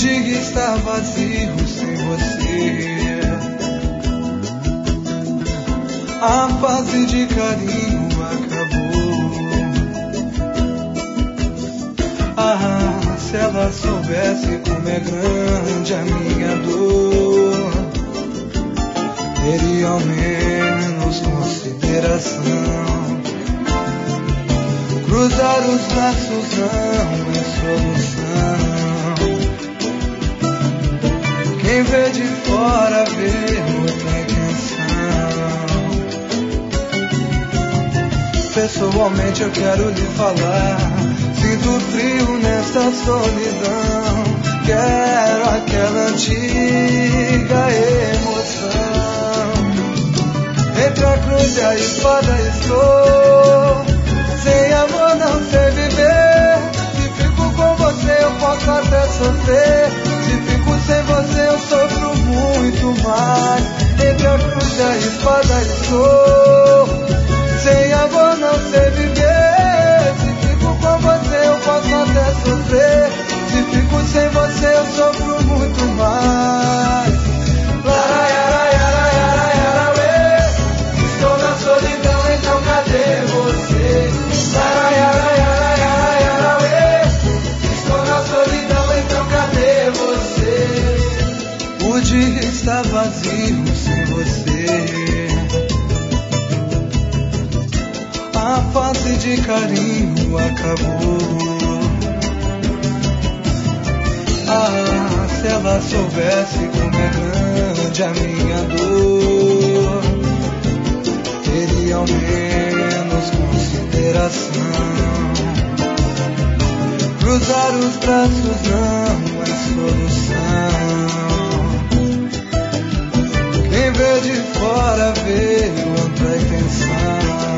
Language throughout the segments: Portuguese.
dia está vazio sem você. A fase de carinho acabou. Ah, se ela soubesse como é grande a minha dor, teria ao menos consideração. Cruzar os braços não é solução. Quem vê de fora vê outra intenção. Pessoalmente eu quero lhe falar, sinto frio nessa solidão. Quero aquela antiga emoção. Entre a cruz e a espada estou. Sem amor não sei viver. Se fico com você eu posso até sofrer. Se fico sem você eu sofro muito mais. Entre a cruz e a espada estou. Sem amor não sei viver. Se fico com você eu posso até sofrer. Se fico sem você eu sofro muito mais. Estou na solidão, então cadê você? Estou na solidão, então cadê você? O dia está vazio sem você. A fase de carinho acabou. Ah, se ela soubesse como é grande a minha dor, teria ao menos consideração. Cruzar os braços não é solução. Quem vê de fora vê outra intenção.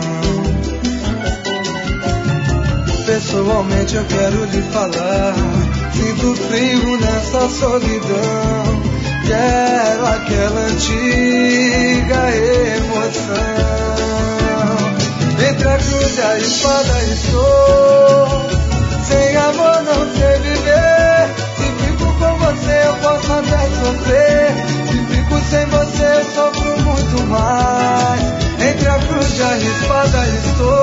Pessoalmente eu quero lhe falar, sinto frio nessa solidão. Quero aquela antiga emoção. Entre a cruz e a espada estou. Sem amor não sei viver. Se fico com você eu posso até sofrer. Se fico sem você eu sofro muito mais. Entre a cruz e a espada estou.